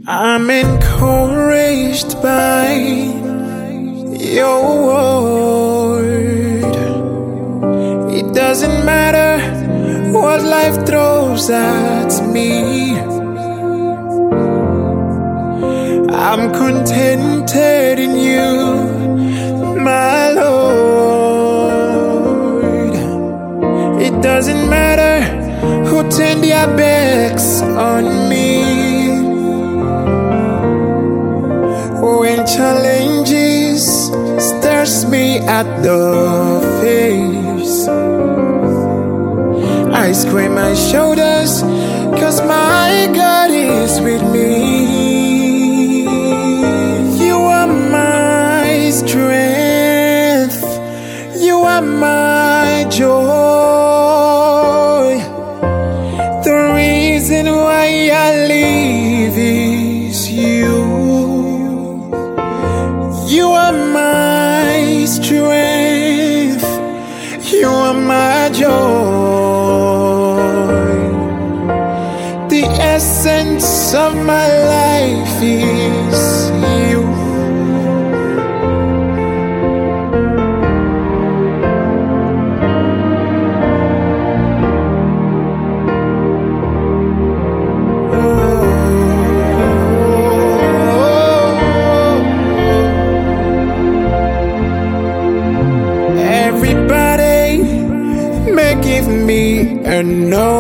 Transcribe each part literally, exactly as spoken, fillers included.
I'm encouraged by your word. It doesn't matter what life throws at me. I'm contented in you, my Lord. It doesn't matter who turned their backs on me. When challenges stares me at the face, I square my shoulders, 'cause my God is with me. You are my strength, you are my joy. The reason why I live is you. You are my strength, you are my joy. The essence of my life is you. Give me a no,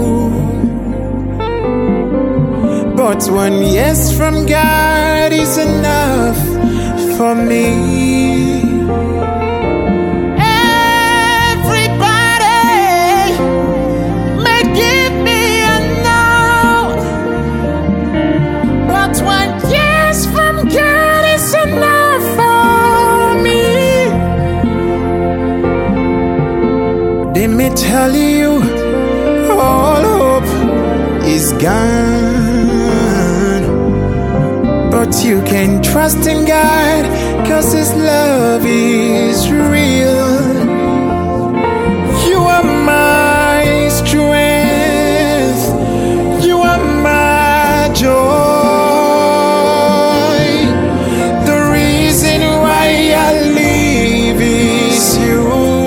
but one yes from God is enough for me. Everybody may give me a no, but one yes from God is enough for me. They may tell you all hope is gone, but you can trust in God, 'cause His love is real. You are my strength, you are my joy. The reason why I live is you.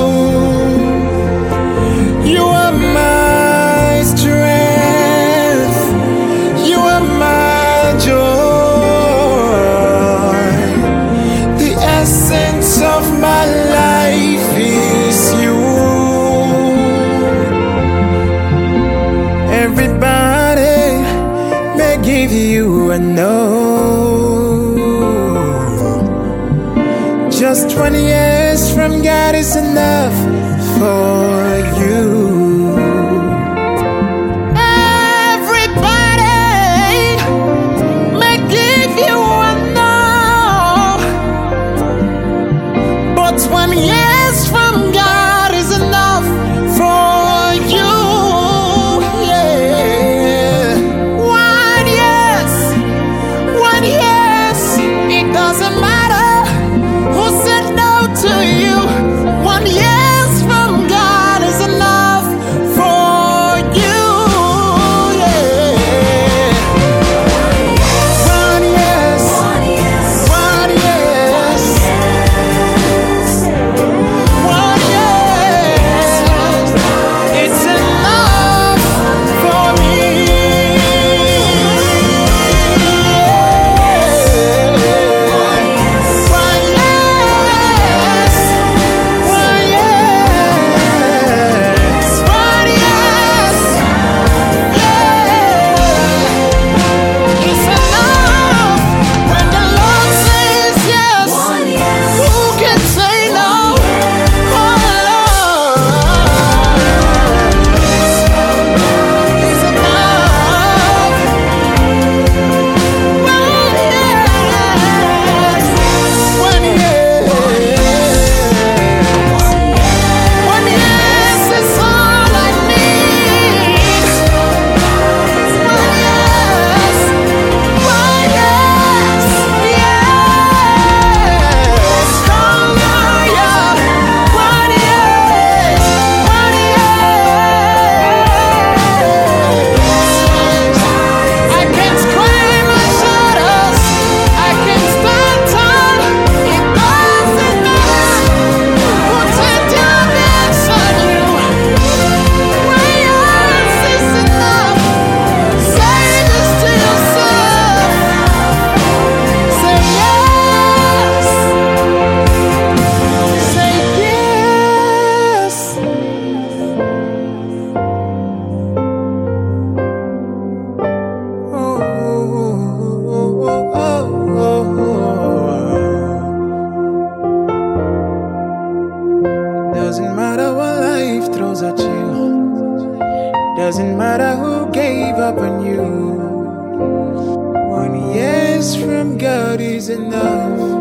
You are my strength, you are my joy. The essence of my life is you. Everybody may give you a no, just one yes from God is enough for you. Everybody may give you a no, but one yes from God is enough for you. Yeah, one yes, one yes. It doesn't matter who said no to you. One yes from God is enough. promise from God is enough.